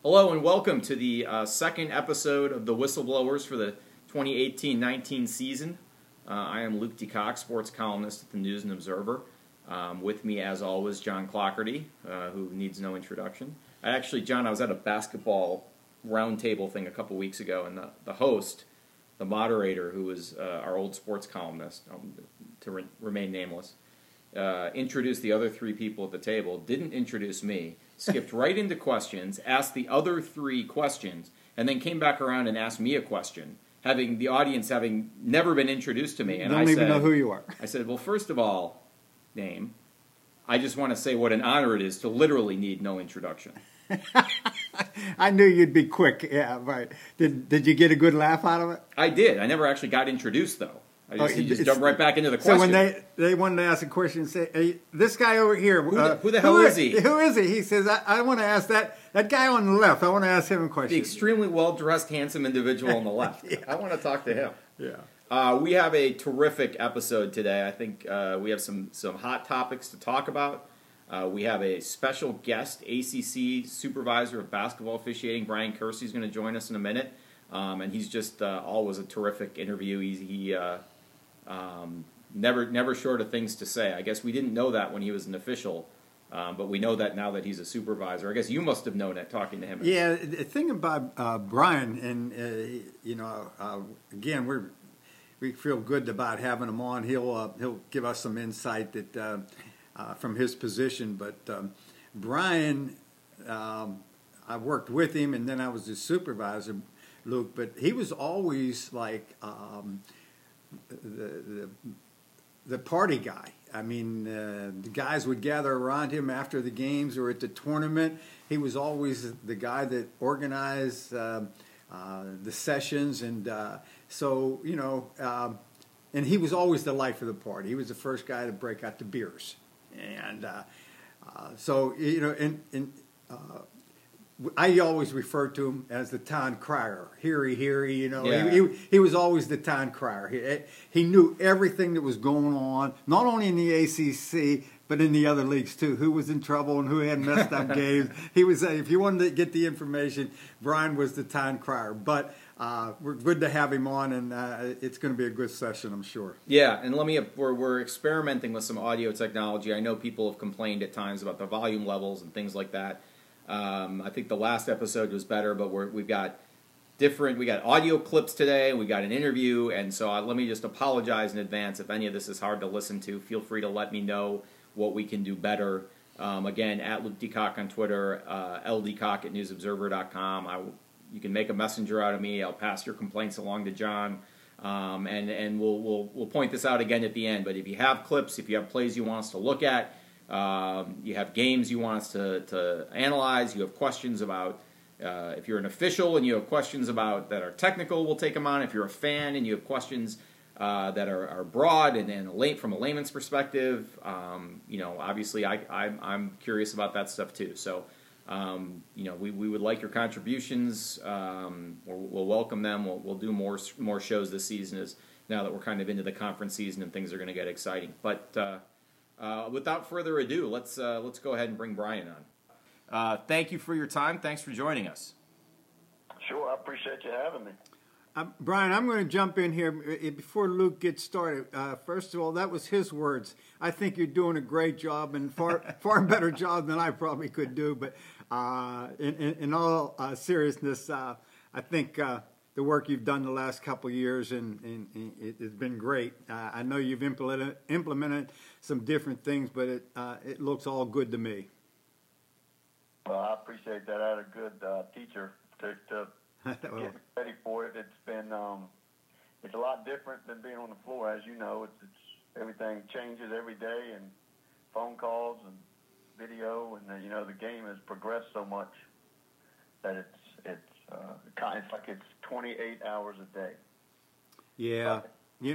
Hello and welcome to the second episode of the Whistleblowers for the 2018-19 season. I am Luke DeCock, sports columnist at the News and Observer. With me, as always, John Clockerty, who needs no introduction. John, I was at a basketball roundtable thing a couple weeks ago, and the host, the moderator, who was our old sports columnist, to remain nameless, introduced the other three people at the table, didn't introduce me, skipped right into questions, asked the other three questions, and then came back around and asked me a question, having the audience having never been introduced to me. And I don't even know who you are. I said, well, first of all, name. I just want to say what an honor it is to literally need no introduction. I knew you'd be quick. Yeah, right. Did you get a good laugh out of it? I did. I never actually got introduced, though. He just jumped right back into the question. So when they wanted to ask a question, say, hey, this guy over here. Who the hell is he? Who is he? He says, I want to ask that guy on the left. I want to ask him a question. The extremely well-dressed, handsome individual on the left. Yeah. I want to talk to him. Yeah. We have a terrific episode today. I think we have some hot topics to talk about. We have a special guest, ACC Supervisor of Basketball Officiating, Brian Kersey, is going to join us in a minute. And he's just always a terrific interview. He never short of things to say. I guess we didn't know that when he was an official, but we know that now that he's a supervisor. I guess you must have known it talking to him. Yeah, the thing about Brian, and again, we feel good about having him on. He'll give us some insight that from his position. But Brian, I worked with him, and then I was his supervisor, Luke. But he was always like the party guy. I mean, the guys would gather around him after the games or at the tournament. He was always the guy that organized the sessions, and and he was always the life of the party. He was the first guy to break out the beers, and I always refer to him as the town crier. Heary, Yeah. He was always the town crier. He knew everything that was going on, not only in the ACC, but in the other leagues too. Who was in trouble and who had messed up games. He was, if you wanted to get the information, Brian was the town crier. But we're good to have him on, and it's going to be a good session, I'm sure. Yeah, and we're experimenting with some audio technology. I know people have complained at times about the volume levels and things like that. I think the last episode was better, but we got audio clips today, we got an interview, and so let me just apologize in advance if any of this is hard to listen to. Feel free to let me know what we can do better. Again, at Luke DeCock on Twitter, LDecock at newsobserver.com. You can make a messenger out of me. I'll pass your complaints along to John, and we'll point this out again at the end. But if you have clips, if you have plays you want us to look at, you have games you want us to analyze, you have questions about, if you're an official and you have questions about that are technical, we'll take them on. If you're a fan and you have questions that are broad and from a layman's perspective, obviously I'm curious about that stuff too. So, we would like your contributions. We'll welcome them. We'll do more shows this season now that we're kind of into the conference season and things are going to get exciting. But without further ado, let's go ahead and bring Brian on. Thank you for your time. Thanks for joining us. Sure, I appreciate you having me. Brian, I'm going to jump in here before Luke gets started. First of all, that was his words. I think you're doing a great job and far better job than I probably could do. But in all seriousness, I think the work you've done the last couple of years and it has been great. I know you've implemented some different things, but it looks all good to me. Well, I appreciate that. I had a good teacher to get me ready for it. It's been it's a lot different than being on the floor, as you know. It's everything changes every day, and phone calls and video, and the game has progressed so much that it's like it's 28 hours a day. Yeah, it's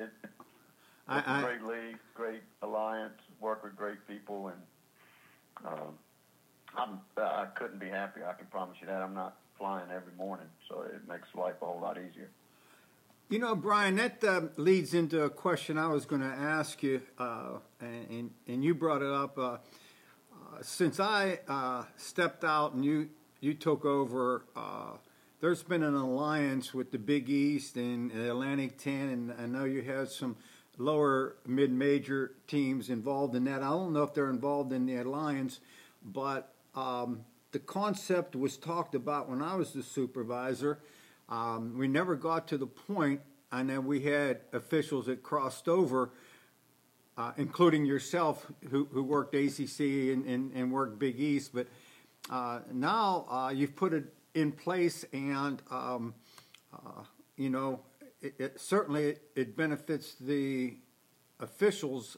a great league, great alliance, work with great people, and I couldn't be happier. I can promise you that. I'm not flying every morning, so it makes life a whole lot easier. Brian, that leads into a question I was going to ask you, and you brought it up. Since I stepped out and you you took over, there's been an alliance with the Big East and the Atlantic 10, and I know you had some lower mid-major teams involved in that. I don't know if they're involved in the alliance, but the concept was talked about when I was the supervisor. We never got to the point, and then we had officials that crossed over, including yourself, who worked ACC and worked Big East. But now you've put it in place, and you know, it certainly it benefits the officials.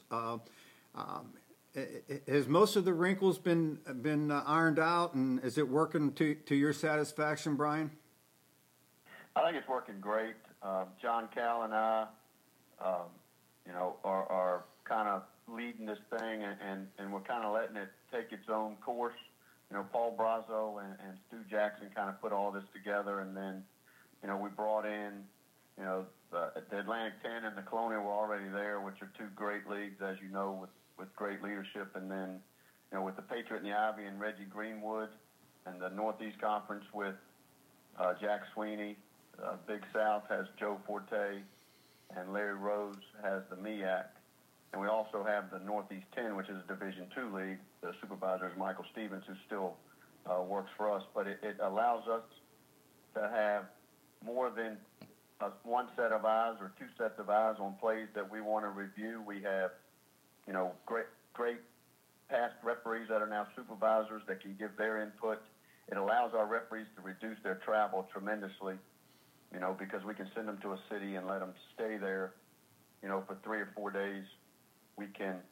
Has most of the wrinkles been ironed out, and is it working to your satisfaction, Brian? I think it's working great. John Cal and I, you know, are kind of leading this thing, and we're kind of letting it take its own course. You know, Paul Brazo and Stu Jackson kind of put all this together, and then, you know, we brought in, you know, the Atlantic 10 and the Colonial were already there, which are two great leagues, as you know, with great leadership. And then, you know, with the Patriot and the Ivy and Reggie Greenwood, and the Northeast Conference with Jack Sweeney. Big South has Joe Forte, and Larry Rose has the MEAC. And we also have the Northeast 10, which is a Division II league. The supervisor is Michael Stevens, who still works for us. But it allows us to have more than one set of eyes or two sets of eyes on plays that we want to review. We have, you know, great past referees that are now supervisors that can give their input. It allows our referees to reduce their travel tremendously, you know, because we can send them to a city and let them stay there, you know, for 3 or 4 days. We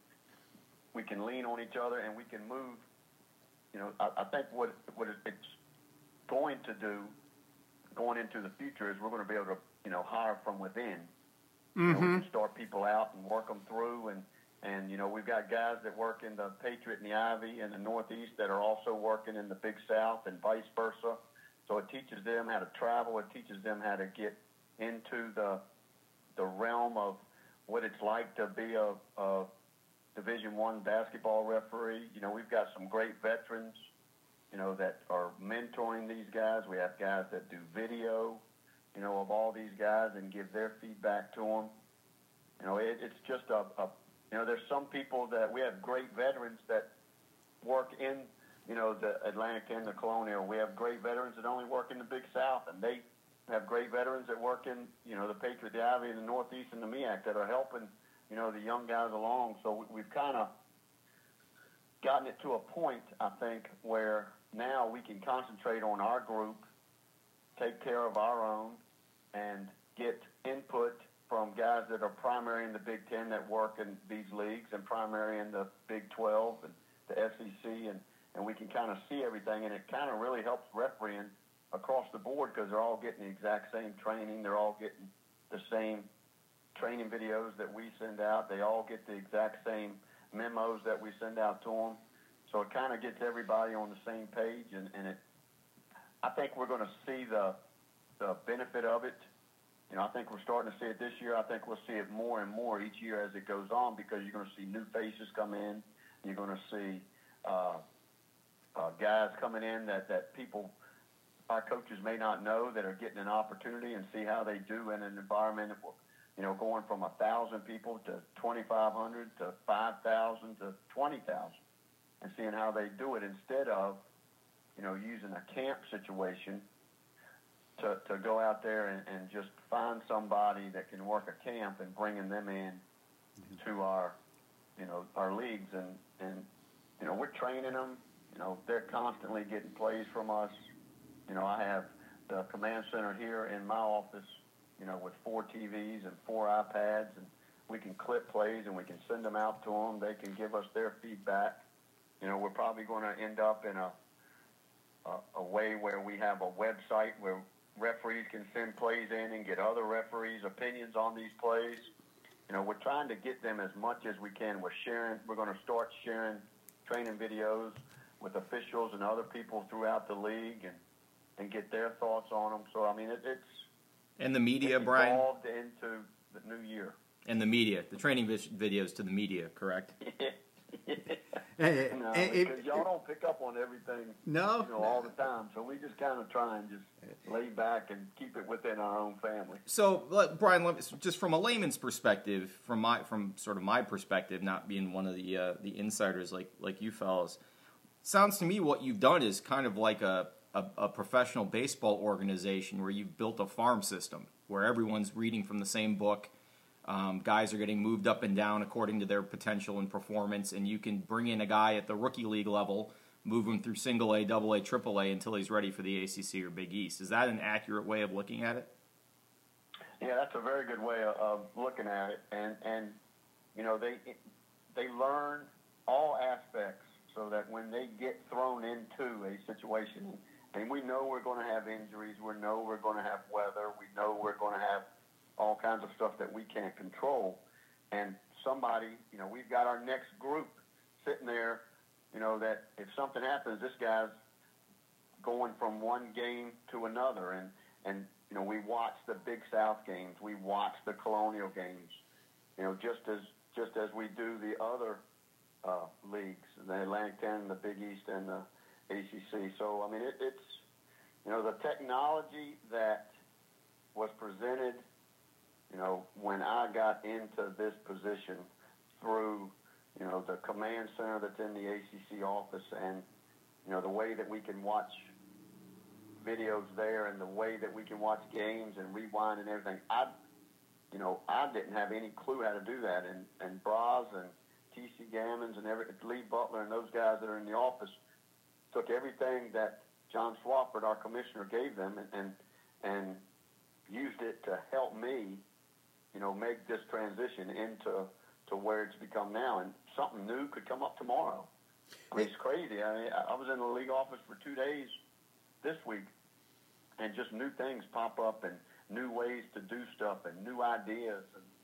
can lean on each other, and we can move. You know, I think what it's going to do going into the future is we're going to be able to, you know, hire from within. Mm-hmm. You know, we can start people out and work them through, and you know, we've got guys that work in the Patriot and the Ivy and the Northeast that are also working in the Big South and vice versa. So it teaches them how to travel. It teaches them how to get into the realm of what it's like to be a Division I basketball referee. You know, we've got some great veterans, you know, that are mentoring these guys. We have guys that do video, you know, of all these guys and give their feedback to them. You know, it's just you know, there's some people that we have great veterans that work in, you know, the Atlantic 10, the Colonial. We have great veterans that only work in the Big South, and they have great veterans that work in, you know, the Patriot, the Ivy, and the Northeast, and the MEAC that are helping, you know, the young guys along. So we've kind of gotten it to a point, I think, where now we can concentrate on our group, take care of our own, and get input from guys that are primary in the Big Ten that work in these leagues and primary in the Big 12 and the SEC, and we can kind of see everything, and it kind of really helps refereeing across the board because they're all getting the exact same training. They're all getting the same training videos that we send out. They all get the exact same memos that we send out to them. So it kind of gets everybody on the same page, and I think we're going to see the benefit of it. You know, I think we're starting to see it this year. I think we'll see it more and more each year as it goes on because you're going to see new faces come in. You're going to see guys coming in that people, our coaches may not know, that are getting an opportunity and see how they do in an environment, you know, going from 1,000 people to 2,500 to 5,000 to 20,000 and seeing how they do it instead of, you know, using a camp situation to go out there and just find somebody that can work a camp and bringing them in to our, you know, our leagues. And, you know, we're training them. You know, they're constantly getting plays from us. You know, I have the command center here in my office, you know, with 4 TVs and 4 iPads, and we can clip plays and we can send them out to them. They can give us their feedback. You know, we're probably going to end up in a way where we have a website where referees can send plays in and get other referees' opinions on these plays. You know, we're trying to get them as much as we can. We're going to start sharing training videos with officials and other people throughout the league and get their thoughts on them. So, I mean, it's and the media, it's Brian, evolved into the new year. And the media, the training videos to the media, correct? Because y'all don't pick up on everything, no, all the time. So we just kind of try and just lay back and keep it within our own family. So, Brian, just from a layman's perspective, from sort of my perspective, not being one of the insiders like you fellas, sounds to me what you've done is kind of like a professional baseball organization where you've built a farm system where everyone's reading from the same book. Guys are getting moved up and down according to their potential and performance, and you can bring in a guy at the rookie league level, move him through single A, double A, triple A until he's ready for the ACC or Big East. Is that an accurate way of looking at it? Yeah, that's a very good way of looking at it, and they learn all aspects so that when they get thrown into a situation, and we know we're going to have injuries, we know we're going to have weather, we know we're going to have all kinds of stuff that we can't control, and somebody, we've got our next group sitting there, that if something happens, this guy's going from one game to another, and we watch the Big South games, we watch the Colonial games, just as we do the other leagues, the Atlantic 10, the Big East, and the ACC. So, I mean, it's the technology that was presented, when I got into this position through, the command center that's in the ACC office and, the way that we can watch videos there and the way that we can watch games and rewind and everything. I didn't have any clue how to do that. And Braz and T.C. Gammons and Lee Butler and those guys that are in the office took everything that John Swafford, our commissioner, gave them and used it to help me, make this transition into where it's become now. And something new could come up tomorrow. I mean, it's crazy. I was in the league office for 2 days this week, and just new things pop up and new ways to do stuff and new ideas.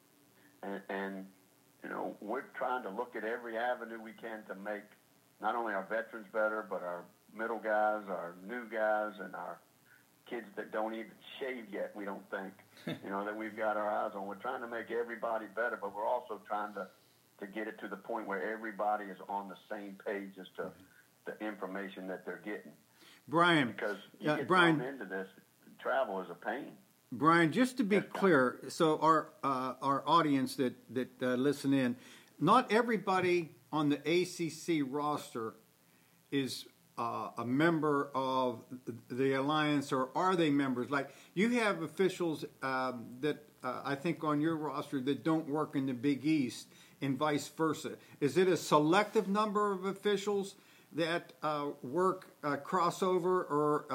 And we're trying to look at every avenue we can to make not only our veterans better, but our middle guys, our new guys, and our kids that don't even shave yet, we don't think, that we've got our eyes on. We're trying to make everybody better, but we're also trying to get it to the point where everybody is on the same page as to the information that they're getting. Brian, because you get Brian, thrown into this, travel is a pain. Brian, just to be clear, so our audience that listen in, not everybody on the ACC roster is a member of the alliance, or are they members? Like, you have officials that I think on your roster that don't work in the Big East, and vice versa. Is it a selective number of officials that work crossover, or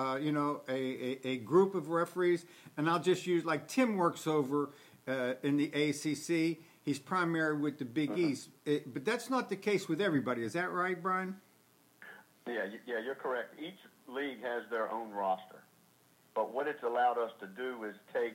a group of referees? And I'll just use, like, Tim works over in the ACC. He's primary with the Big East, but that's not the case with everybody. Is that right, Brian? Yeah, you're correct. Each league has their own roster, but what it's allowed us to do is take,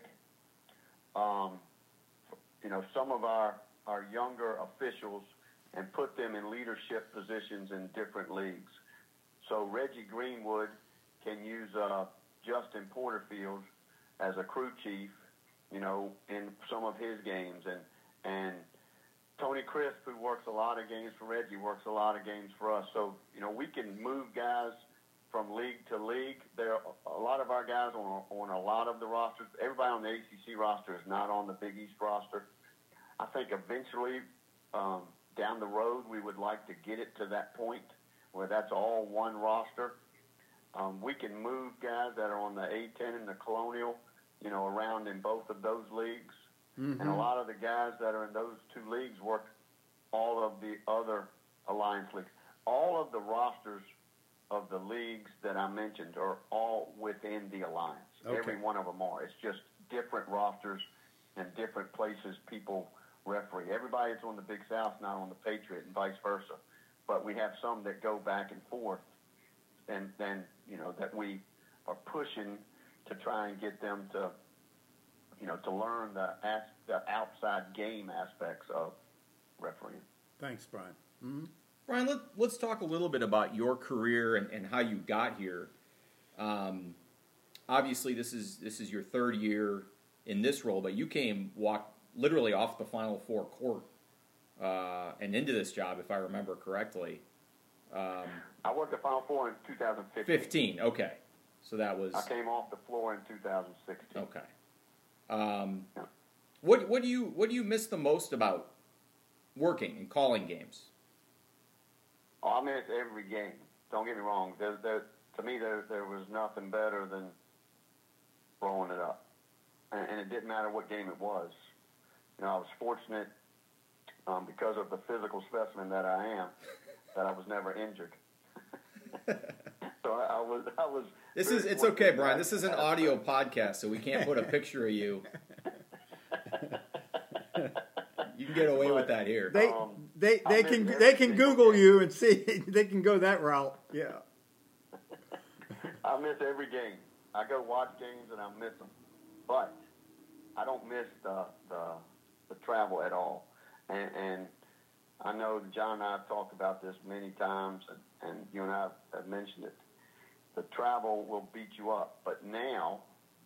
some of our younger officials and put them in leadership positions in different leagues. So Reggie Greenwood can use Justin Porterfield as a crew chief, in some of his games, and Tony Crisp, who works a lot of games for Reggie, works a lot of games for us. So, we can move guys from league to league. There are a lot of our guys on a lot of the rosters. Everybody on the ACC roster is not on the Big East roster. I think eventually, down the road, we would like to get it to that point where that's all one roster. We can move guys that are on the A-10 and the Colonial, around in both of those leagues. Mm-hmm. And a lot of the guys that are in those two leagues work all of the other alliance leagues. All of the rosters of the leagues that I mentioned are all within the alliance. Okay. Every one of them are. It's just different rosters and different places people referee. Everybody that's on the Big South is not on the Patriot, and vice versa. But we have some that go back and forth, and then, that we are pushing to try and get them to, to learn the outside game aspects of refereeing. Thanks, Brian. Mm-hmm. Brian, let's talk a little bit about your career and how you got here. Obviously, this is your third year in this role, but you walked literally off the Final Four court and into this job, if I remember correctly. I worked the Final Four in 2015. 15, okay. So that was... I came off the floor in 2016. Okay. What do you miss the most about working and calling games? Oh, I miss every game. Don't get me wrong. To me, there was nothing better than blowing it up. And it didn't matter what game it was. I was fortunate because of the physical specimen that I am, that I was never injured. So I was. It's okay, Brian. This is an audio podcast, so we can't put a picture of you. You can get away with that here. They can Google you and see. They can go that route. Yeah. I miss every game. I go watch games and I miss them, but I don't miss the travel at all. And I know John and I have talked about this many times, and you and I have mentioned it. The travel will beat you up, but now,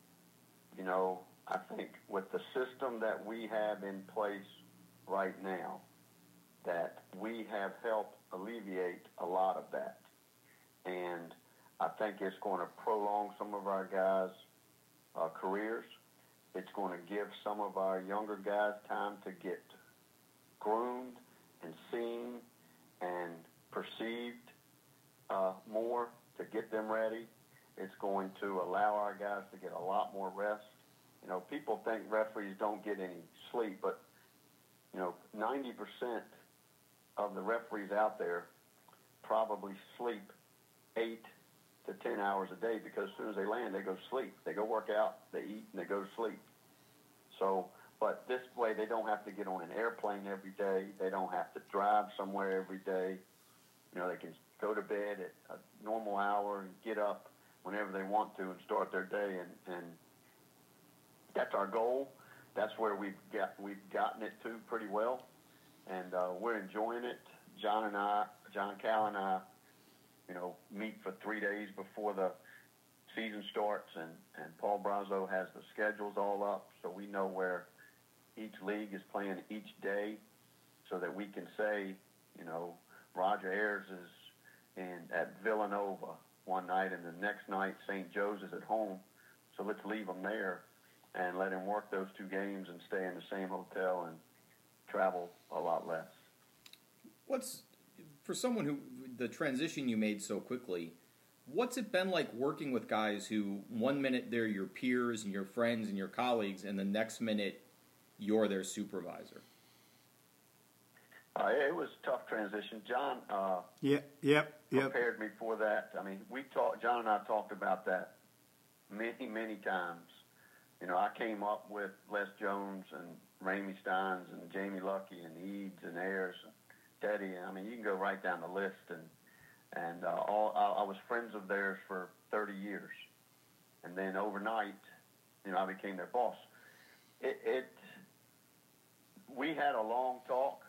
I think with the system that we have in place right now, that we have helped alleviate a lot of that. And I think it's going to prolong some of our guys' careers. It's going to give some of our younger guys time to get groomed and seen and perceived more to get them ready. It's going to allow our guys to get a lot more rest. People think referees don't get any sleep, but 90% of the referees out there probably sleep 8 to 10 hours a day, because as soon as they land, they go to sleep. They go work out, they eat, and they go to sleep. So, but this way, they don't have to get on an airplane every day. They don't have to drive somewhere every day. They can go to bed at a normal hour and get up whenever they want to and start their day. And that's our goal. That's where we've gotten it to pretty well, and we're enjoying it. John Cal and I, meet for 3 days before the season starts, and Paul Brazo has the schedules all up, so we know where each league is playing each day, so that we can say, Roger Ayers is at Villanova one night, and the next night St. Joe's is at home, so let's leave him there and let him work those 2 games and stay in the same hotel and travel a lot less. For someone who, the transition you made so quickly, what's it been like working with guys who 1 minute they're your peers and your friends and your colleagues, and the next minute you're their supervisor? It was a tough transition. John prepared me for that. I mean, John and I talked about that many, many times. I came up with Les Jones and Ramey Steins and Jamie Luckey and Eads and Ayers and Teddy. I mean, you can go right down the list. And I was friends of theirs for 30 years. And then overnight, I became their boss. We had a long talk.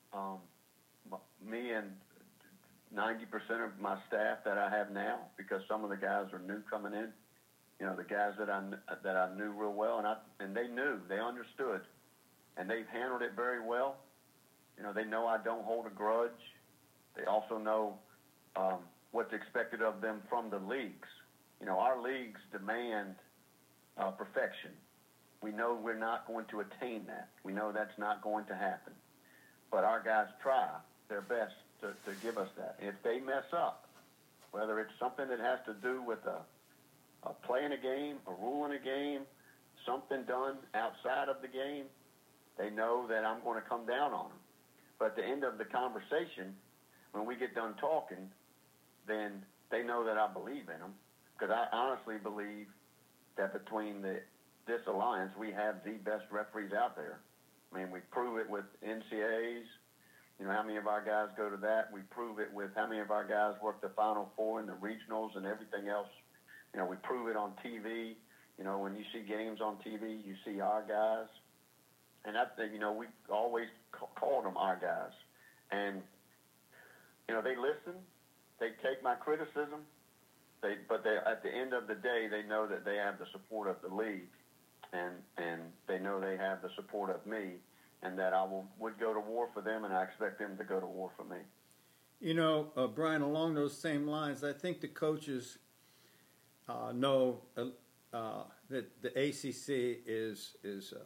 Me and 90% of my staff that I have now, because some of the guys are new coming in. The guys that I knew real well, and they knew, they understood, and they've handled it very well. They know I don't hold a grudge. They also know what's expected of them from the leagues. Our leagues demand perfection. We know we're not going to attain that. We know that's not going to happen. But our guys try their best to give us that. If they mess up, whether it's something that has to do with a play in a game, a rule in a game, something done outside of the game, they know that I'm going to come down on them. But at the end of the conversation, when we get done talking, then they know that I believe in them, because I honestly believe that between this alliance, we have the best referees out there. I mean, we prove it with NCAAs. How many of our guys go to that? We prove it with how many of our guys work the Final Four and the regionals and everything else. We prove it on TV. When you see games on TV, you see our guys. And we always called them our guys. And, they listen. They take my criticism. But at the end of the day, they know that they have the support of the league. And they know they have the support of me, and that I would go to war for them, and I expect them to go to war for me. Brian, along those same lines, I think the coaches know that the ACC is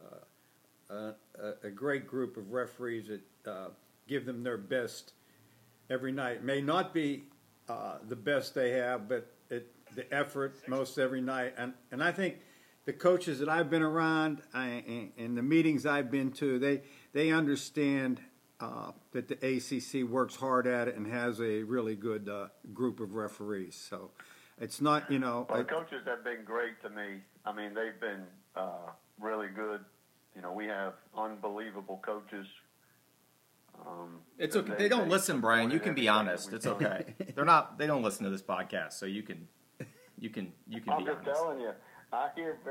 a great group of referees that give them their best every night. It may not be the best they have, but the effort most every night. And I think the coaches that I've been around and the meetings I've been to, they understand that the ACC works hard at it and has a really good group of referees. So it's not, Well, the coaches have been great to me. I mean, they've been really good. We have unbelievable coaches. It's okay. They don't listen, Brian. You can be honest. It's okay. They don't listen to this podcast, so you can be honest. I'm just telling you. I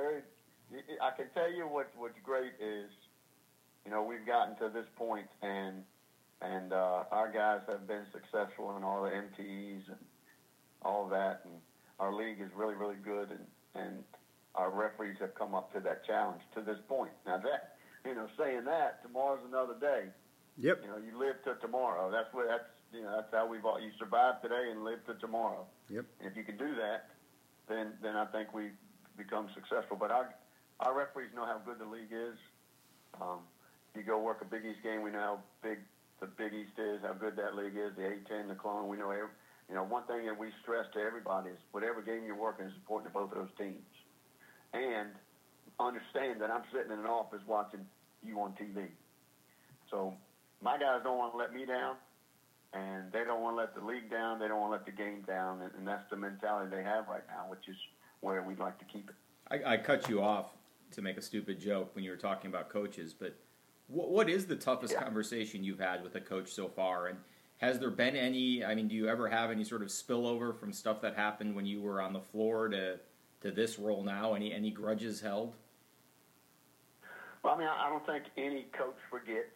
can tell you what's great is, we've gotten to this point and our guys have been successful in all the MTEs and all of that, and our league is really, really good, and our referees have come up to that challenge to this point. Now that, saying that, tomorrow's another day. Yep. You live to tomorrow. That's how you survive today and live to tomorrow. Yep. And if you can do that, then I think we become successful. But our referees know how good the league is. You go work a Big East game, we know how big the Big East is, how good that league is, the A-10, the Clone. We know one thing that we stress to everybody is whatever game you're working is important to both of those teams. And understand that I'm sitting in an office watching you on TV. So my guys don't want to let me down, and they don't want to let the league down. They don't want to let the game down, and that's the mentality they have right now, which is where we'd like to keep it. I cut you off to make a stupid joke when you were talking about coaches, but what is the toughest conversation you've had with a coach so far? And has there been any, do you ever have any sort of spillover from stuff that happened when you were on the floor to this role now? Any grudges held? Well, I don't think any coach forgets.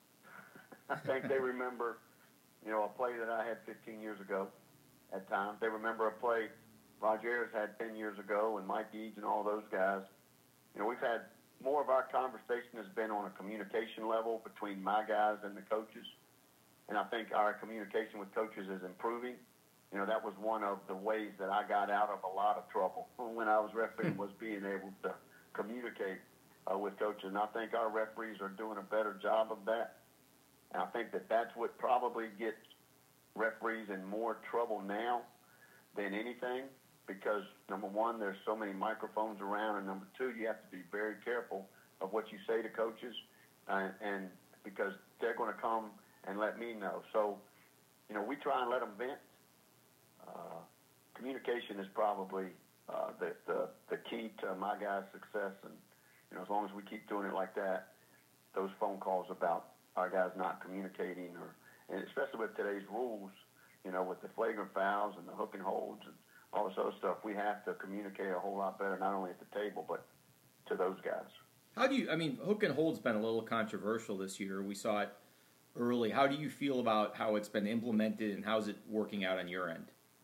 I think they remember, a play that I had 15 years ago at times. They remember a play Roger Ayers had 10 years ago and Mike Eads and all those guys. We've had more of our conversation has been on a communication level between my guys and the coaches. And I think our communication with coaches is improving. That was one of the ways that I got out of a lot of trouble when I was refereeing, was being able to communicate with coaches. And I think our referees are doing a better job of that. And I think that that's what probably gets referees in more trouble now than anything, because, number one, there's so many microphones around, and number two, you have to be very careful of what you say to coaches, and because they're going to come and let me know. So, we try and let them vent. Communication is probably the key to my guys' success, and as long as we keep doing it like that, those phone calls about our guys not communicating, and especially with today's rules, with the flagrant fouls and the hook and holds and all this other stuff, we have to communicate a whole lot better, not only at the table, but to those guys. How do you, hook and hold's been a little controversial this year. We saw it early. How do you feel about how it's been implemented, and how's it working out on your end?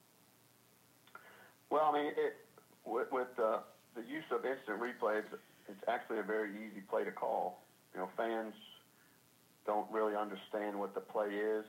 Well, with the use of instant replay, it's actually a very easy play to call. Fans don't really understand what the play is.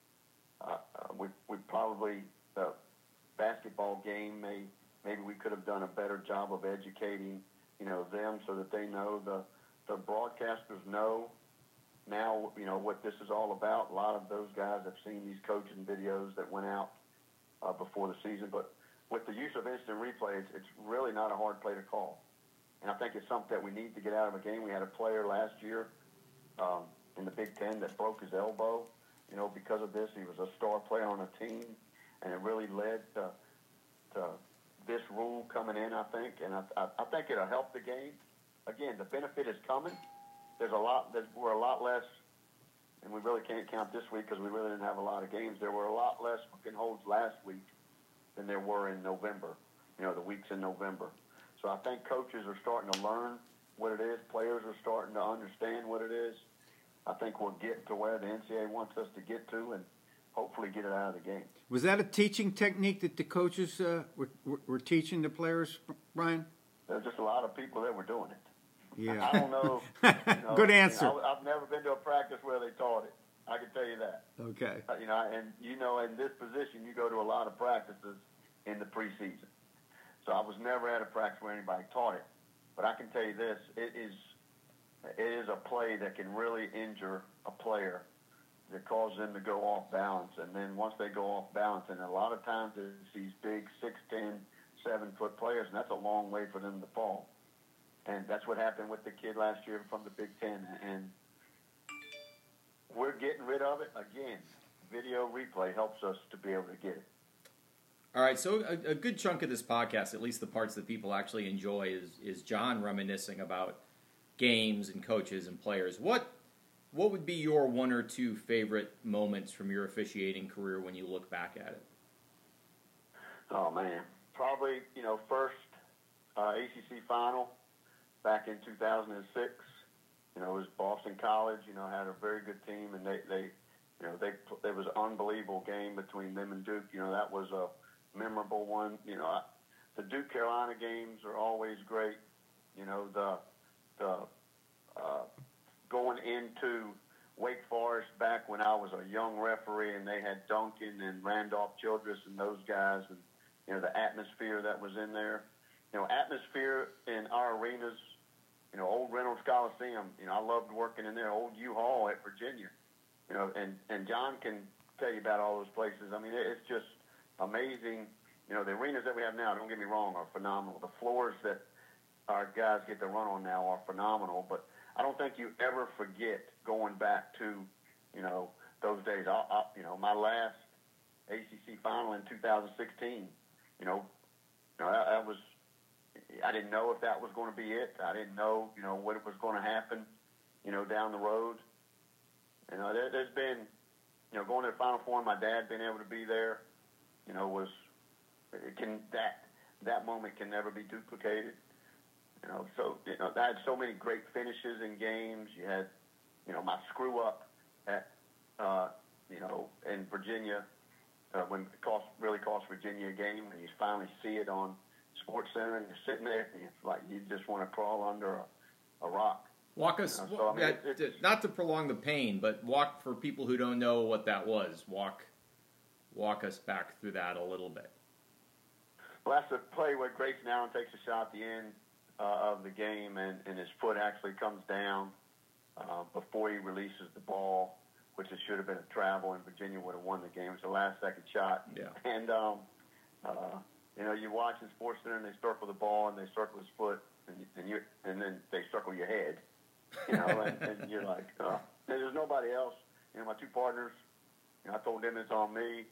We probably, the basketball game, maybe we could have done a better job of educating, them so that they know, the broadcasters know now, what this is all about. A lot of those guys have seen these coaching videos that went out before the season, but with the use of instant replay, it's really not a hard play to call. And I think it's something that we need to get out of a game. We had a player last year in the Big Ten that broke his elbow. Because of this, he was a star player on a team, and it really led to this rule coming in, I think. And I think it'll help the game. Again, the benefit is coming. We're a lot less, and we really can't count this week because we really didn't have a lot of games. There were a lot less hook and holds last week than there were in November, the weeks in November. So I think coaches are starting to learn what it is. Players are starting to understand what it is. I think we'll get to where the NCAA wants us to get to, and hopefully get it out of the game. Was that a teaching technique that the coaches were teaching the players, Brian? There's just a lot of people that were doing it. Yeah. I don't know. Good answer. I've never been to a practice where they taught it. I can tell you that. Okay. In this position, you go to a lot of practices in the preseason. So I was never at a practice where anybody taught it. But I can tell you this, it is a play that can really injure a player, that causes them to go off balance. And then once they go off balance, and a lot of times it's these big 6'10", 7-foot players, and that's a long way for them to fall. And that's what happened with the kid last year from the Big Ten. And we're getting rid of it. Again, video replay helps us to be able to get it. All right, so a good chunk of this podcast, at least the parts that people actually enjoy, is John reminiscing about games and coaches and players. What would be your one or two favorite moments from your officiating career when you look back at it? Oh, man. Probably, first ACC final back in 2006. It was Boston College, had a very good team, and there was an unbelievable game between them and Duke. That was a memorable one. The Duke Carolina games are always great. Going into Wake Forest back when I was a young referee, and they had Duncan and Randolph Childress and those guys, and the atmosphere that was in there. Atmosphere in our arenas. Old Reynolds Coliseum. I loved working in there. Old U-Haul at Virginia. And John can tell you about all those places. I mean, it's just amazing. The arenas that we have now, don't get me wrong, are phenomenal. The floors that our guys get to run on now are phenomenal. But I don't think you ever forget going back to, those days. My last ACC final in 2016, that was, I didn't know if that was going to be it. I didn't know, what was going to happen, down the road. There's been, going to the Final Four, my dad being able to be there, that moment can never be duplicated. I had so many great finishes in games. You had, my screw up at, in Virginia, when it really cost Virginia a game, and you finally see it on Sports Center, and you're sitting there, and it's like you just want to crawl under a rock. Walk us, not to prolong the pain, but walk for people who don't know what that was. Walk us back through that a little bit. Well, that's the play where Grayson Allen takes a shot at the end of the game, and his foot actually comes down before he releases the ball, which it should have been a travel, and Virginia would have won the game. It was the last-second shot. Yeah. And, you watch in Sports Center, and they circle the ball, and they circle his foot, and then they circle your head, and you're like, and there's nobody else. My two partners, I told them it's on me.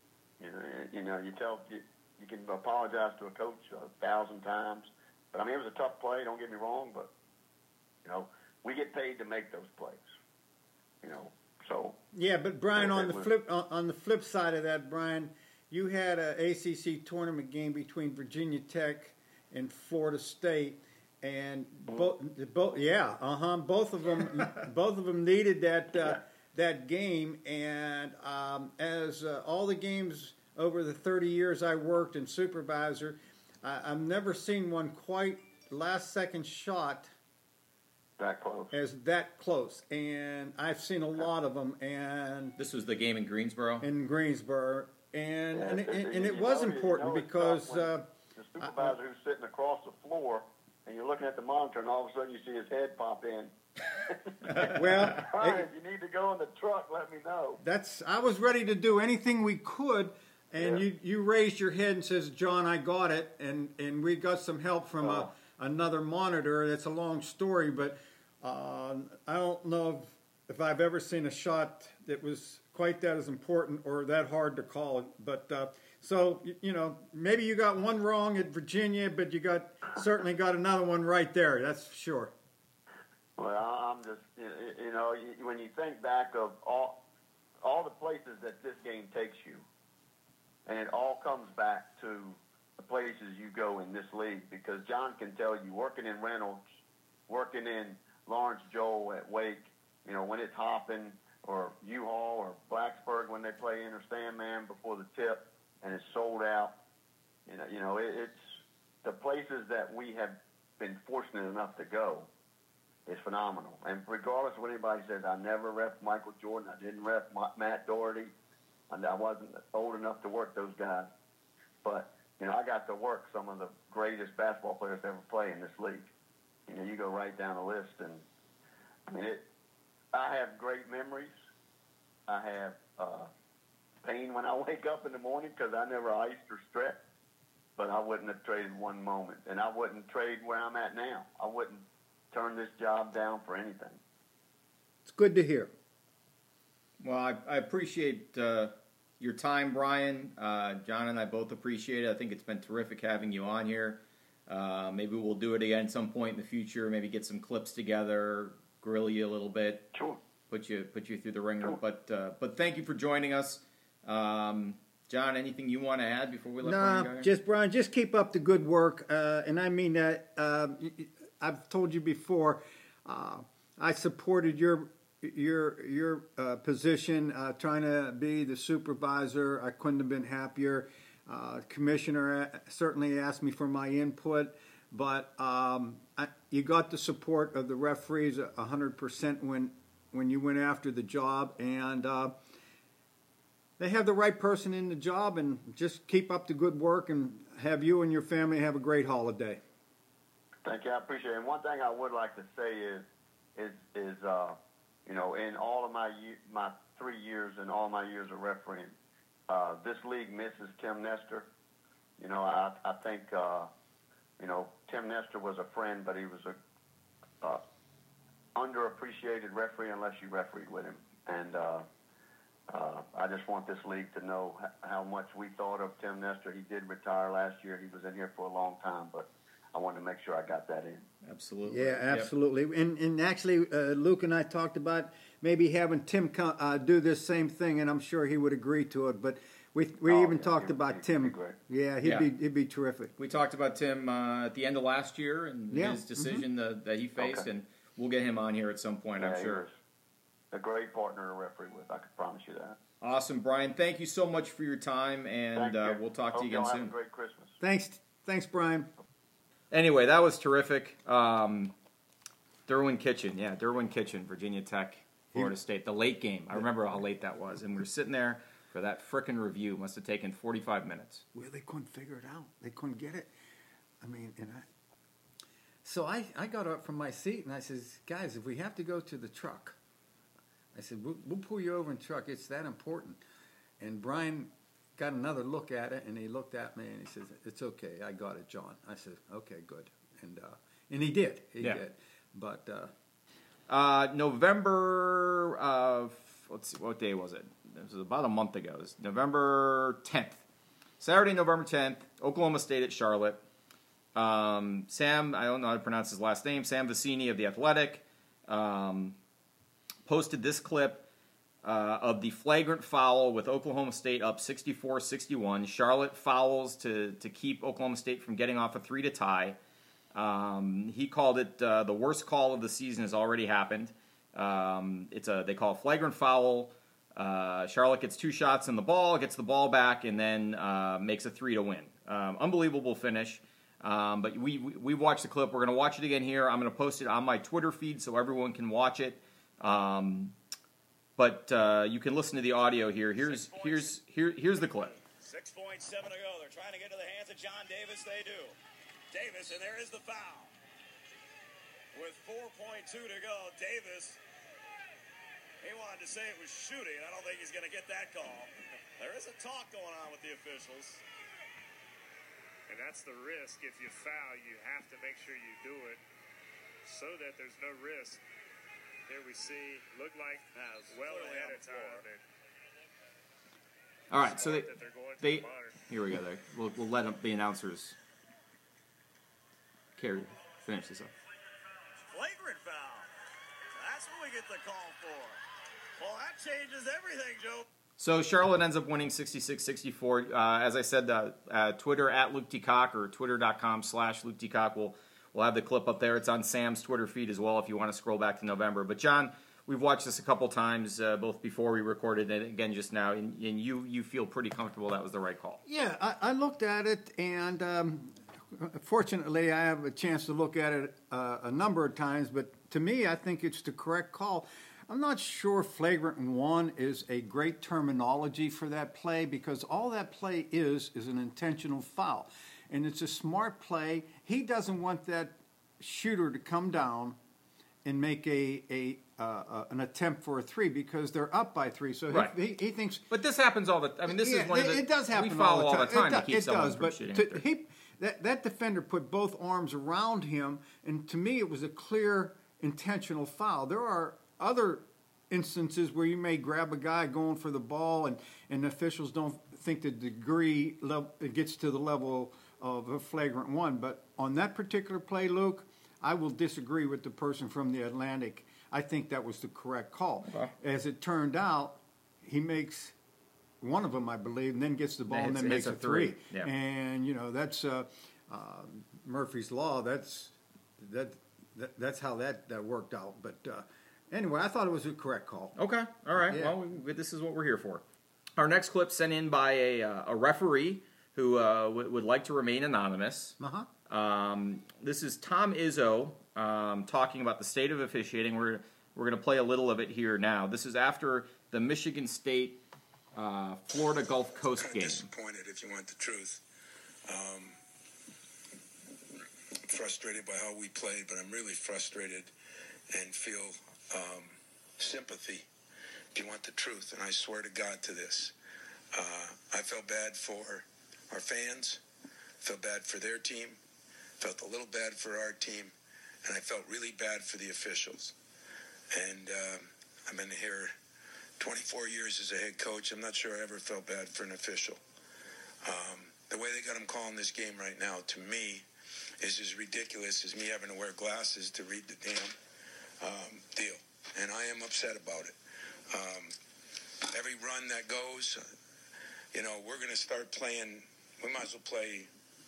You can apologize to a coach 1,000 times. But, it was a tough play, don't get me wrong, but, we get paid to make those plays, so. Yeah, but Brian, on the flip side of that, Brian, you had an ACC tournament game between Virginia Tech and Florida State, and both of them needed that game, and as all the games over the 30 years I worked in supervisor, I've never seen one quite last-second shot that close, and I've seen a lot of them. And this was the game in Greensboro. And it was important because the supervisor who's sitting across the floor, and you're looking at the monitor, and all of a sudden you see his head pop in. Well, if you need to go in the truck, let me know. I was ready to do anything we could. And you raised your head and says, John, I got it. And we got some help from another monitor. It's a long story, but I don't know if I've ever seen a shot that was quite that as important or that hard to call. But so, maybe you got one wrong at Virginia, but you certainly got another one right there. That's for sure. Well, I'm just, when you think back of all the places that this game takes you, and it all comes back to the places you go in this league, because John can tell you, working in Reynolds, working in Lawrence Joel at Wake, when it's hopping, or U-Haul or Blacksburg when they play Inter Sandman before the tip and it's sold out. It's the places that we have been fortunate enough to go. is phenomenal. And regardless of what anybody says, I never ref Michael Jordan. I didn't ref Matt Doherty. And I wasn't old enough to work those guys. But, I got to work some of the greatest basketball players to ever play in this league. You go right down the list. And, I have great memories. I have pain when I wake up in the morning because I never iced or stretched. But I wouldn't have traded one moment. And I wouldn't trade where I'm at now. I wouldn't turn this job down for anything. It's good to hear. Well, I appreciate your time, Brian. John and I both appreciate it. I think it's been terrific having you on here. Maybe we'll do it again at some point in the future. Maybe get some clips together, grill you a little bit, Sure. Put you through the ringer. Sure. But thank you for joining us, John. Anything you want to add before we let Brian go here? Just Brian, just keep up the good work, and I mean that. I've told you before. I supported your position, trying to be the supervisor. I couldn't have been happier. Commissioner certainly asked me for my input, but you got the support of the referees 100% when you went after the job, and they have the right person in the job. And just keep up the good work, and have you and your family have a great holiday. Thank you. I appreciate it. And one thing I would like to say is in all of my 3 years and all my years of refereeing, this league misses Tim Nestor. I think Tim Nestor was a friend, but he was a underappreciated referee unless you refereed with him. And I just want this league to know how much we thought of Tim Nestor. He did retire last year. He was in here for a long time, but I wanted to make sure I got that in. Absolutely. Yeah, absolutely. Yep. And actually, Luke and I talked about maybe having Tim do this same thing, and I'm sure he would agree to it. But we even talked about Tim. He'd be great. Yeah, he'd be terrific. We talked about Tim at the end of last year and his decision that he faced, and we'll get him on here at some point, I'm sure. A great partner to referee with, I can promise you that. Awesome, Brian. Thank you so much for your time, and we'll talk to you again soon. Have a great Christmas. Thanks, Brian. Anyway, that was terrific. Derwin Kitchen, Virginia Tech, Florida State. The late game. I remember how late that was. And we were sitting there for that frickin' review. Must have taken 45 minutes. Well, they couldn't figure it out. They couldn't get it. So I got up from my seat and I says, guys, if we have to go to the truck, I said, we'll pull you over in the truck. It's that important. And Brian got another look at it, and he looked at me and he says, "It's okay, I got it, John." I said, "Okay, good," and he did. He did. But November let's see, what day was it? It was about a month ago. It was November 10th, Saturday, November 10th. Oklahoma State at Charlotte. Sam, I don't know how to pronounce his last name. Sam Vecini of The Athletic posted this clip. Of the flagrant foul with Oklahoma State up 64-61. Charlotte fouls to keep Oklahoma State from getting off a 3 to tie. He called it the worst call of the season has already happened. They call a flagrant foul. Charlotte gets 2 shots in the ball, gets the ball back, and then makes a 3 to win. Unbelievable finish. But we watched the clip. We're going to watch it again here. I'm going to post it on my Twitter feed so everyone can watch it. But you can listen to the audio here. Here's the clip. 6.7 to go. They're trying to get to the hands of John Davis. They do. Davis, and there is the foul. With 4.2 to go, Davis, he wanted to say it was shooting. I don't think he's going to get that call. There is a talk going on with the officials. And that's the risk. If you foul, you have to make sure you do it so that there's no risk. Here we see, looked like well ahead of time. All right, so they here we go. We'll let the announcers finish this up. Flagrant foul. That's what we get the call for. Well, that changes everything, Joe. So Charlotte ends up winning 66-64. As I said, Twitter at Luke DeCock or twitter.com/Luke DeCock We'll have the clip up there. It's on Sam's Twitter feed as well if you want to scroll back to November. But, John, we've watched this a couple times, both before we recorded it and again just now, and you feel pretty comfortable that was the right call. Yeah, I looked at it, and fortunately I have a chance to look at it a number of times, but to me, I think it's the correct call. I'm not sure flagrant one is a great terminology for that play because all that play is an intentional foul. And it's a smart play. He doesn't want that shooter to come down and make an attempt for a three because they're up by three. So right. he thinks. But this happens all the. I mean, this is one of the. It does happen. We follow all the time to keep it someone does, from but shooting. That defender put both arms around him, and to me, it was a clear intentional foul. There are other instances where you may grab a guy going for the ball, and officials don't think the degree it gets to the level of a flagrant one. But on that particular play, Luke, I will disagree with the person from the Atlantic. I think that was the correct call. Okay. As it turned out, he makes one of them, I believe, and then gets the ball and then makes a three. Yeah. And that's Murphy's Law. That's how that worked out. But anyway, I thought it was a correct call. Okay, all right. Yeah. Well, this is what we're here for. Our next clip sent in by a referee who would like to remain anonymous. Uh-huh. This is Tom Izzo talking about the state of officiating. We're going to play a little of it here now. This is after the Michigan State Florida Gulf Coast game. Disappointed, if you want the truth. Frustrated by how we played, but I'm really frustrated and feel sympathy, if you want the truth. And I swear to God to this. I felt bad for our fans, felt bad for their team, felt a little bad for our team, and I felt really bad for the officials. And I've been here 24 years as a head coach. I'm not sure I ever felt bad for an official. The way they got him calling this game right now, to me, is as ridiculous as me having to wear glasses to read the damn deal. And I am upset about it. Every run that goes, we're going to start playing. We might as well play,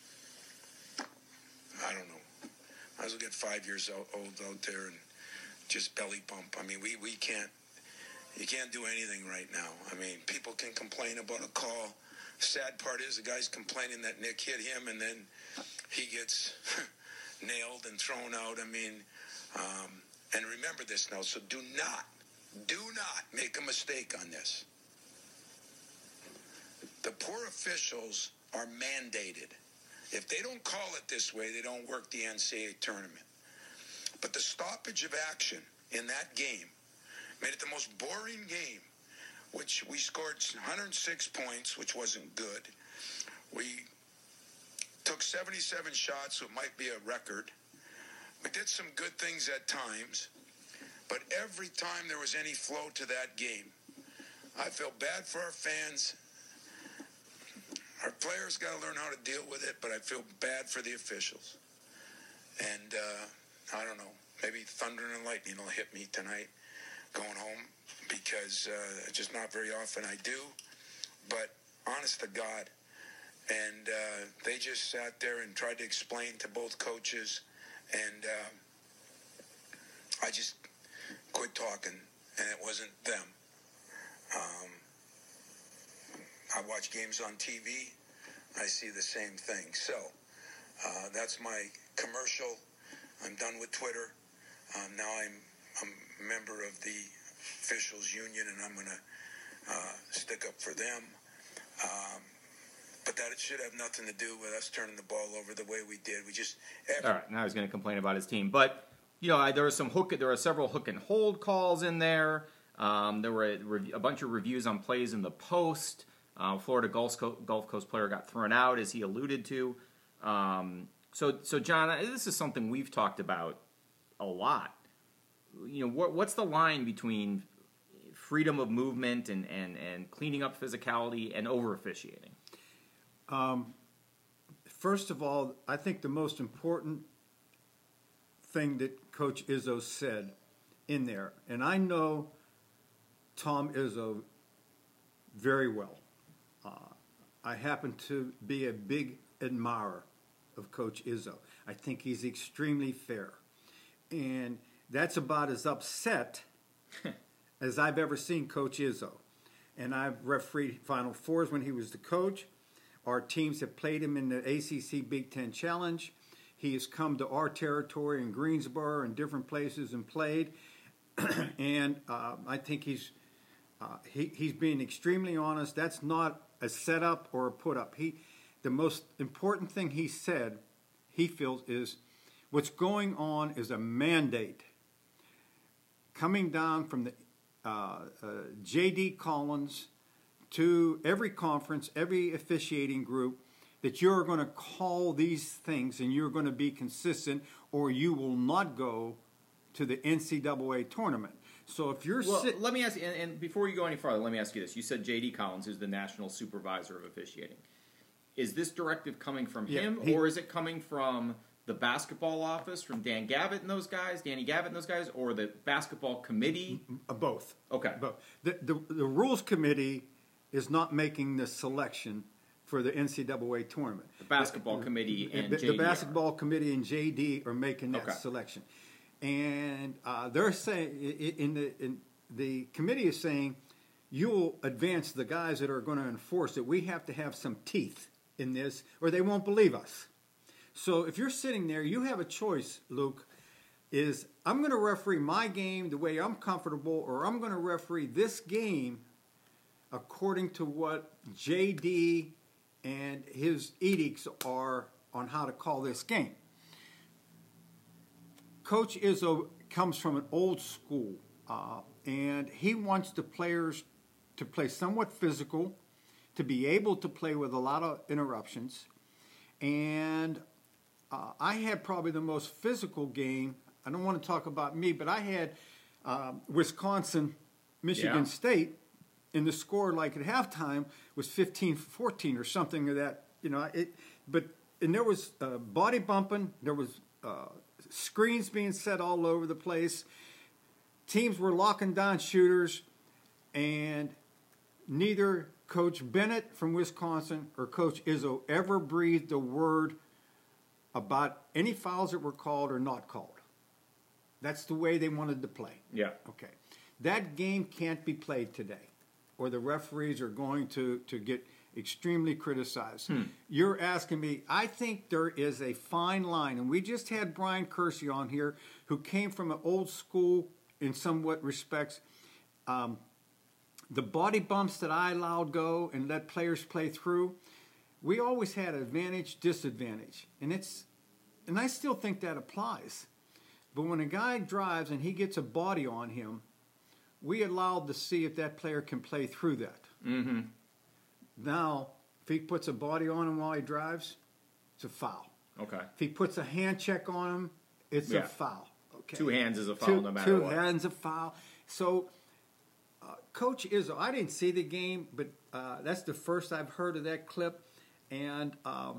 I don't know. Might as well get 5 years old out there and just belly bump. I mean, we can't. You can't do anything right now. I mean, people can complain about a call. Sad part is the guy's complaining that Nick hit him, and then he gets nailed and thrown out. I mean, and remember this now. So do not make a mistake on this. The poor officials are mandated. If they don't call it this way, they don't work the NCAA tournament. But the stoppage of action in that game made it the most boring game, which we scored 106 points, which wasn't good. We took 77 shots, so it might be a record. We did some good things at times, but every time there was any flow to that game, I felt bad for our fans. Our players got to learn how to deal with it, but I feel bad for the officials. And I don't know, maybe thunder and lightning will hit me tonight going home, because it's just not very often I do. But honest to God, and they just sat there and tried to explain to both coaches, and I just quit talking, and it wasn't them. I watch games on TV. I see the same thing. So that's my commercial. I'm done with Twitter. Now I'm a member of the officials union, and I'm going to stick up for them. But that should have nothing to do with us turning the ball over the way we did. We just all right. Now he's going to complain about his team, but there were several hook and hold calls in there. There were a bunch of reviews on plays in the post. Florida Gulf Coast player got thrown out, as he alluded to. So John, this is something we've talked about a lot. What's the line between freedom of movement and cleaning up physicality and over officiating? First of all, I think the most important thing that Coach Izzo said in there, and I know Tom Izzo very well. I happen to be a big admirer of Coach Izzo. I think he's extremely fair. And that's about as upset as I've ever seen Coach Izzo. And I've refereed Final Fours when he was the coach. Our teams have played him in the ACC Big Ten Challenge. He has come to our territory in Greensboro and different places and played, and I think he's being extremely honest. That's not a setup or a put up. The most important thing he said, he feels, is what's going on is a mandate coming down from the J.D. Collins to every conference, every officiating group, that you're going to call these things and you're going to be consistent, or you will not go to the NCAA tournament. So if you're let me ask you, and before you go any farther, let me ask you this. You said J.D. Collins, who's the national supervisor of officiating. Is this directive coming from him, or is it coming from the basketball office, from Dan Gavitt and those guys, Danny Gavitt and those guys, or the basketball committee? Both. Okay. Both. The rules committee is not making the selection for the NCAA tournament. The basketball committee and JD. The basketball committee and JD are making that selection. And they're saying, in the committee is saying, you'll advance the guys that are going to enforce it. We have to have some teeth in this, or they won't believe us. So if you're sitting there, you have a choice, Luke, is I'm going to referee my game the way I'm comfortable, or I'm going to referee this game according to what JD and his edicts are on how to call this game. Coach Izzo comes from an old school, and he wants the players to play somewhat physical, to be able to play with a lot of interruptions. And I had probably the most physical game. I don't want to talk about me, but I had Wisconsin, Michigan State, and the score, like at halftime, was 15-14 or something of that. And there was body bumping. There was screens being set all over the place. Teams were locking down shooters, and neither Coach Bennett from Wisconsin or Coach Izzo ever breathed a word about any fouls that were called or not called. That's the way they wanted to play. Yeah. Okay. That game can't be played today, or the referees are going to get extremely criticized. You're asking me, I think there is a fine line, and we just had Brian Kersey on here, who came from an old school in somewhat respects. The body bumps that I allowed go and let players play through, we always had advantage, disadvantage. And I still think that applies. But when a guy drives and he gets a body on him, we allowed to see if that player can play through that. Mm-hmm. Now, if he puts a body on him while he drives, it's a foul. Okay. If he puts a hand check on him, it's a foul. Okay. 2 hands is a foul no matter what. 2 hands a foul. So, Coach Izzo, I didn't see the game, but that's the first I've heard of that clip. And I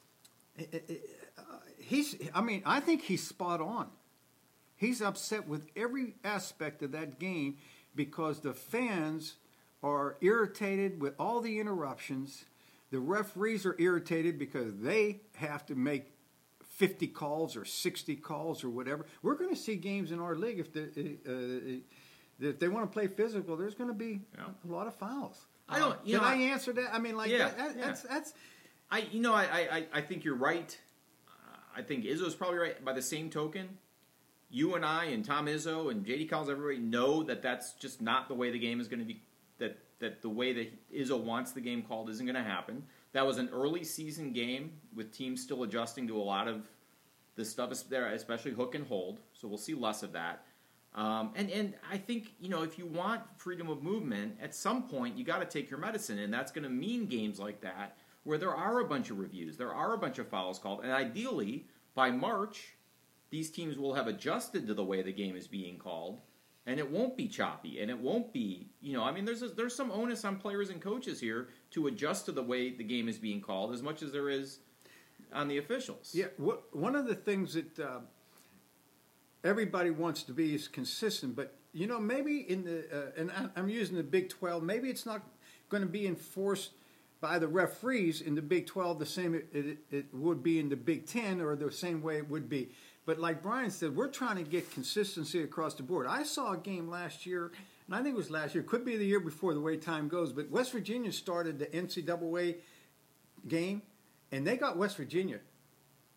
think he's spot on. He's upset with every aspect of that game because the fans are irritated with all the interruptions. The referees are irritated because they have to make 50 calls or 60 calls or whatever. We're going to see games in our league if they want to play physical. There's going to be a lot of fouls. Did I answer that? I mean, that's. I think you're right. I think Izzo's probably right. By the same token, you and I and Tom Izzo and J.D. Collins, everybody know that that's just not the way the game is going to be. That the way that Izzo wants the game called isn't going to happen. That was an early season game with teams still adjusting to a lot of the stuff there, especially hook and hold. So we'll see less of that. And I think, if you want freedom of movement, at some point you got to take your medicine, and that's going to mean games like that where there are a bunch of reviews, there are a bunch of fouls called, and ideally by March these teams will have adjusted to the way the game is being called, and it won't be choppy, and it won't be, there's some onus on players and coaches here to adjust to the way the game is being called as much as there is on the officials. Yeah, one of the things that everybody wants to be is consistent, but maybe in the and I'm using the Big 12. Maybe it's not going to be enforced by the referees in the Big 12 the same it would be in the Big 10, or the same way it would be. But like Brian said, we're trying to get consistency across the board. I saw a game last year, and I think it was last year, could be the year before, the way time goes, but West Virginia started the NCAA game, and they got West Virginia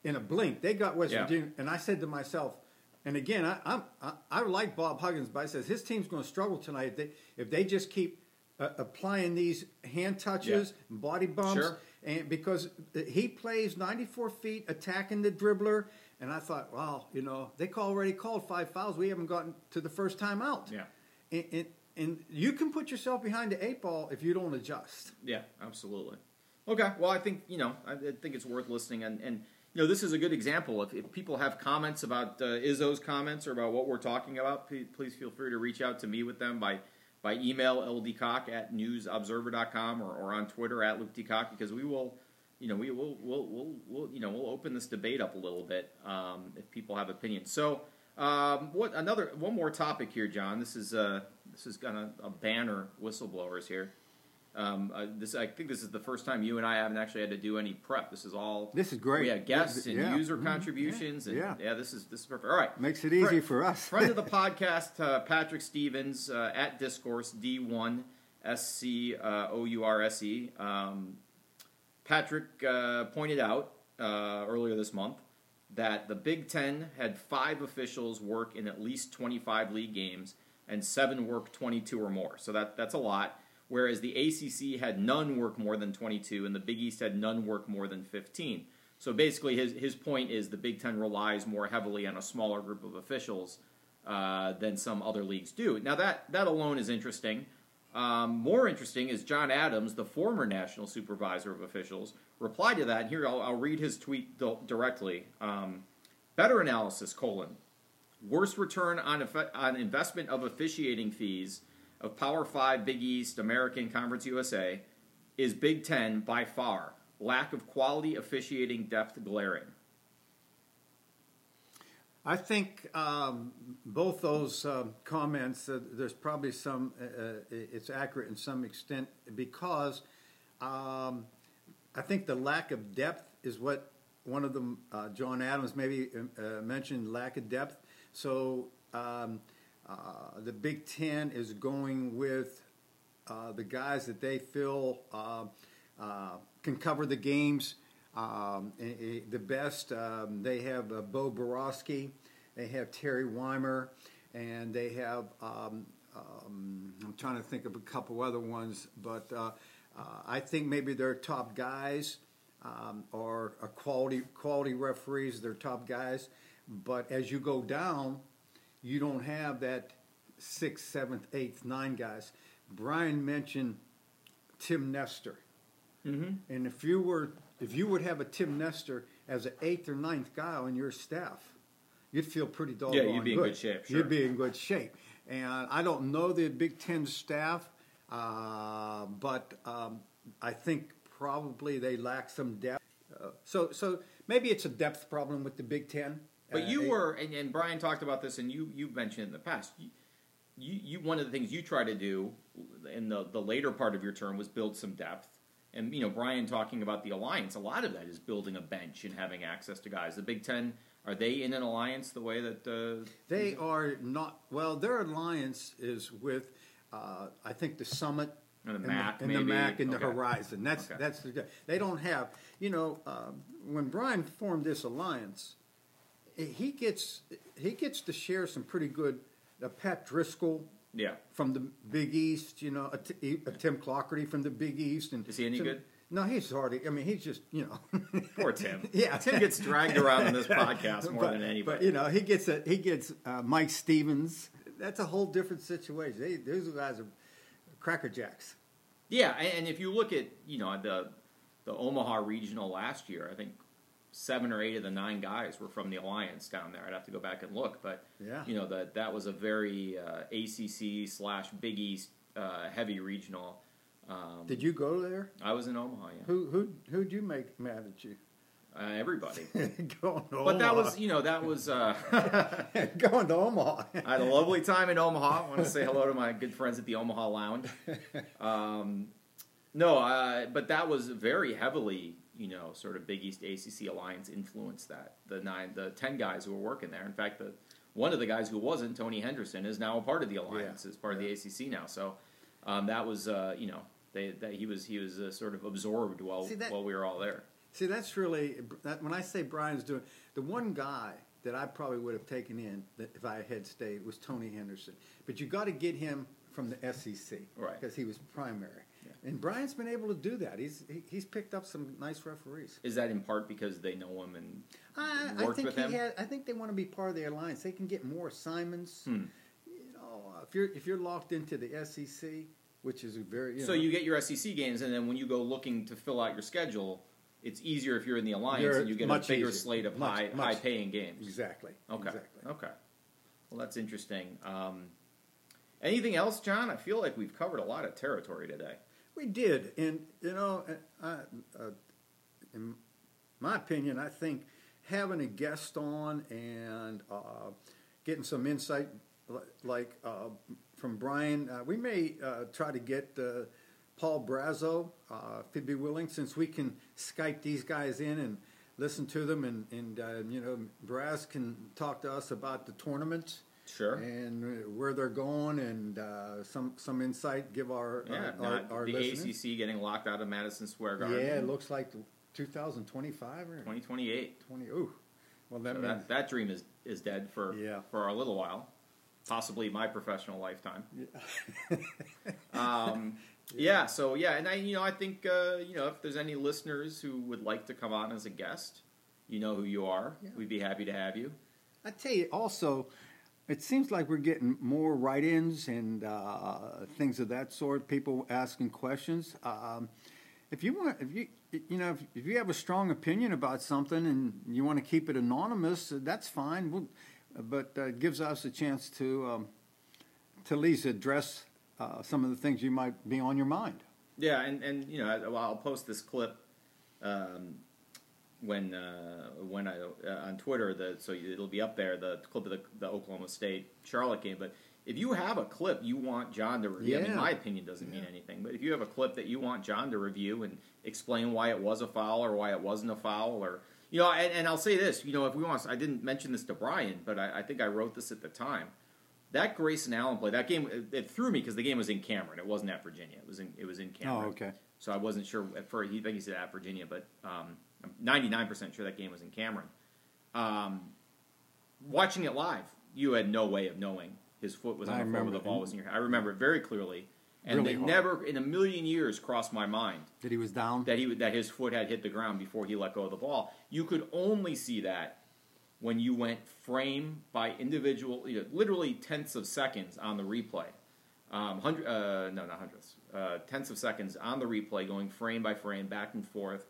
in a blink. They got West Yeah. Virginia, and I said to myself, and again, I like Bob Huggins, but I says his team's going to struggle tonight if they just keep applying these hand touches, and body bumps, Sure. and because he plays 94 feet attacking the dribbler. And I thought, well, they already called 5 fouls. We haven't gotten to the first time out. Yeah. And you can put yourself behind the 8 ball if you don't adjust. Yeah, absolutely. Okay, well, I think I think it's worth listening, and this is a good example. If people have comments about Izzo's comments or about what we're talking about, please feel free to reach out to me with them by email ldcock@newsobserver.com or on Twitter @LukeDcock, because we will. We'll open this debate up a little bit if people have opinions. So, one more topic here, John. This is kind of a banner whistleblowers here. I think this is the first time you and I haven't actually had to do any prep. This is great. We had guests and user contributions, and this is perfect. All right, makes it easy for us. Friend of the podcast, Patrick Stevens at Discourse D1SCOURSE. Patrick pointed out earlier this month that the Big Ten had 5 officials work in at least 25 league games and 7 work 22 or more. So that's a lot. Whereas the ACC had none work more than 22 and the Big East had none work more than 15. So basically his point is the Big Ten relies more heavily on a smaller group of officials than some other leagues do. Now that alone is interesting. More interesting is John Adams, the former national supervisor of officials, replied to that. And here, I'll read his tweet directly. Better analysis, : worst return on investment of officiating fees of Power 5, Big East, American Conference USA is Big Ten by far. Lack of quality officiating depth glaring. I think both those comments, there's probably some, it's accurate in some extent, because I think the lack of depth is what one of them, John Adams, maybe mentioned lack of depth. So the Big Ten is going with the guys that they feel can cover the games the best. They have Bo Borowski, they have Terry Weimer, and they have I'm trying to think of a couple other ones, but I think maybe their top guys are quality referees. They're top guys, but as you go down, you don't have that 6th, 7th, 8th, 9 guys. Brian mentioned Tim Nestor, and if you would have a Tim Nestor as an 8th or 9th guy on your staff, you'd feel pretty doggone good. Yeah, you'd be in good shape. Sure. You'd be in good shape. And I don't know the Big Ten staff, but I think probably they lack some depth. So maybe it's a depth problem with the Big Ten. But you were, and Brian talked about this, and you've mentioned in the past, you one of the things you try to do in the later part of your term was build some depth. And, Brian talking about the alliance, a lot of that is building a bench and having access to guys. The Big Ten, are they in an alliance the way that... They are not. Well, their alliance is with, I think, the Summit. And the MAC, and maybe. the MAC and Okay. the Horizon. That's they don't have. When Brian formed this alliance, he gets to share some pretty good. Pat Driscoll, from the Big East. Tim Clougherty from the Big East. And is he any good? No, he's hardly. I mean, he's just Poor Tim. Yeah, Tim gets dragged around in this podcast more than anybody. But he gets Mike Stevens. That's a whole different situation. Those guys are Cracker Jacks. Yeah, and if you look at the Omaha regional last year, I think 7 or 8 of the 9 guys were from the Alliance down there. I'd have to go back and look, but that was a very ACC/Big East heavy regional. Did you go there? I was in Omaha. Yeah. Who'd you make mad at you? Everybody. Going to but Omaha. that was going to Omaha. I had a lovely time in Omaha. I want to say hello to my good friends at the Omaha Lounge. But that was very heavily, sort of Big East ACC Alliance influenced that. The 10 guys who were working there. In fact, one of the guys who wasn't, Tony Henderson, is now a part of the Alliance, is part of the ACC now. So that was, he was sort of absorbed while we were all there. See, that's really when I say Brian's doing the one guy that I probably would have taken in if I had stayed was Tony Henderson. But you got to get him from the SEC, right? Because he was primary. Yeah. And Brian's been able to do that. He's picked up some nice referees. Is that in part because they know him and worked with him? I think they want to be part of the alliance. They can get more assignments. You know, if you're locked into the SEC, which is a very you get your SEC games, and then when you go looking to fill out your schedule, it's easier if you're in the alliance and you get a bigger slate of high paying games. Exactly. Okay. Exactly. Okay. Well, that's interesting. Anything else, John? I feel like we've covered a lot of territory today. We did, and you know, in my opinion, I think having a guest on and getting some insight, like from Brian, we may try to get Paul Brazo, if he'd be willing, since we can Skype these guys in and listen to them, and you know, Braz can talk to us about the tournament. Sure. And where they're going, and some insight. Give our the listeners. ACC getting locked out of Madison Square Garden. Yeah, it looks like 2025 or 2028. Ooh, well that dream is dead for a little while, possibly my professional lifetime. Yeah. And I think if there's any listeners who would like to come on as a guest, you know who you are. Yeah. We'd be happy to have you. I tell you also. It seems like we're getting more write-ins and things of that sort. People asking questions. If you have a strong opinion about something and you want to keep it anonymous, that's fine. But it gives us a chance to at least address some of the things you might be on your mind. Yeah, and I'll post this clip. When I on Twitter, so it'll be up there, the clip of the Oklahoma State Charlotte game. But if you have a clip you want John to review, I mean, my opinion doesn't mean anything. But if you have a clip that you want John to review and explain why it was a foul or why it wasn't a foul, or and I'll say this, if we want, I didn't mention this to Brian, but I think I wrote this at the time. That Grayson Allen play, that game, it threw me because the game was in Cameron. It wasn't at Virginia. It was in Cameron. Oh, okay. So I wasn't sure at first. I think he said at Virginia, but. I'm 99% sure that game was in Cameron. Watching it live, you had no way of knowing his foot was on the floor where the ball was in your hand. I remember it very clearly. And really it never in a million years crossed my mind that he was down, that his foot had hit the ground before he let go of the ball. You could only see that when you went frame by individual, literally tenths of seconds on the replay. Not hundredths. Tenths of seconds on the replay, going frame by frame, back and forth.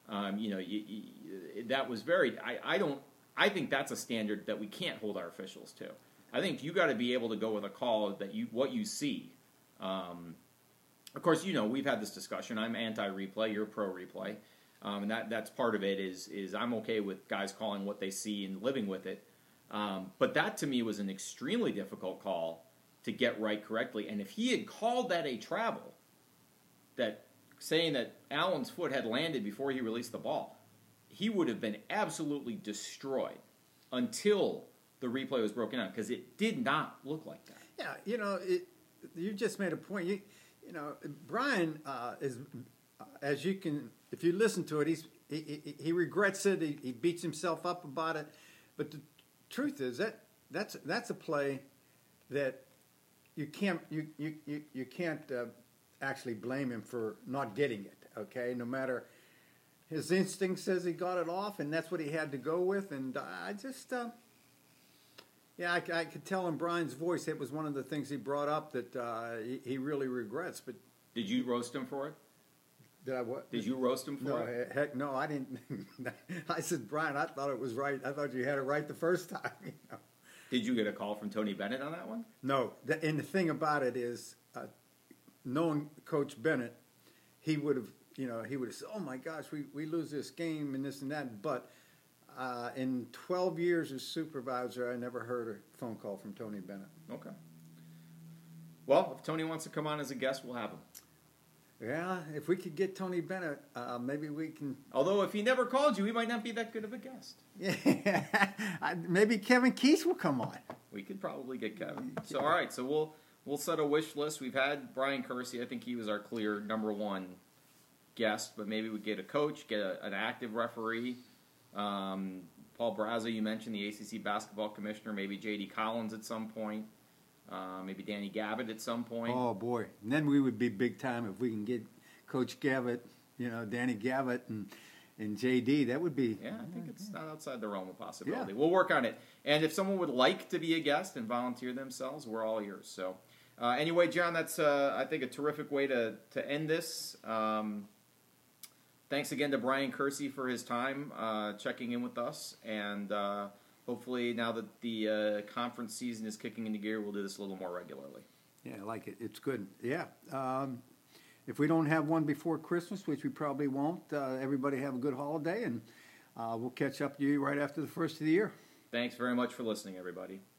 That was very. I think that's a standard that we can't hold our officials to. I think you got to be able to go with a call that what you see. Of course, we've had this discussion. I'm anti-replay. You're pro-replay, and that's part of it. Is I'm okay with guys calling what they see and living with it. But that to me was an extremely difficult call to get right correctly. And if he had called that a travel, saying that Allen's foot had landed before he released the ball, he would have been absolutely destroyed until the replay was broken down, because it did not look like that. Yeah, you just made a point. Brian is, as you can, if you listen to it, he regrets it. He beats himself up about it. But the truth is that's a play that you can't actually blame him for not getting it, okay? No matter, his instinct says he got it off, and that's what he had to go with. And I just, I could tell in Brian's voice it was one of the things he brought up that he really regrets. But did you roast him for it? Did I what? Did you roast him for it? Heck no, I didn't. I said, Brian, I thought it was right. I thought you had it right the first time. Did you get a call from Tony Bennett on that one? No, and the thing about it is, knowing Coach Bennett, he would have said, "Oh my gosh, we lose this game and this and that." But in 12 years as supervisor, I never heard a phone call from Tony Bennett. Okay. Well, if Tony wants to come on as a guest, we'll have him. Yeah, if we could get Tony Bennett, maybe we can. Although if he never called you, he might not be that good of a guest. Yeah, maybe Kevin Keith will come on. We could probably get Kevin. So all right, so we'll set a wish list. We've had Brian Kersey. I think he was our clear number one guest, but maybe we get a coach, get an active referee. Paul Brazo, you mentioned the ACC basketball commissioner, maybe J.D. Collins at some point, maybe Danny Gavitt at some point. Oh, boy. And then we would be big time if we can get Coach Gavitt, Danny Gavitt and J.D. That would be... Yeah, I think it's not outside the realm of possibility. Yeah. We'll work on it. And if someone would like to be a guest and volunteer themselves, we're all ears. So anyway, John, that's, I think, a terrific way to end this. Thanks again to Brian Kersey for his time checking in with us. And hopefully now that the conference season is kicking into gear, we'll do this a little more regularly. Yeah, I like it. It's good. Yeah. If we don't have one before Christmas, which we probably won't, everybody have a good holiday, and we'll catch up to you right after the first of the year. Thanks very much for listening, everybody.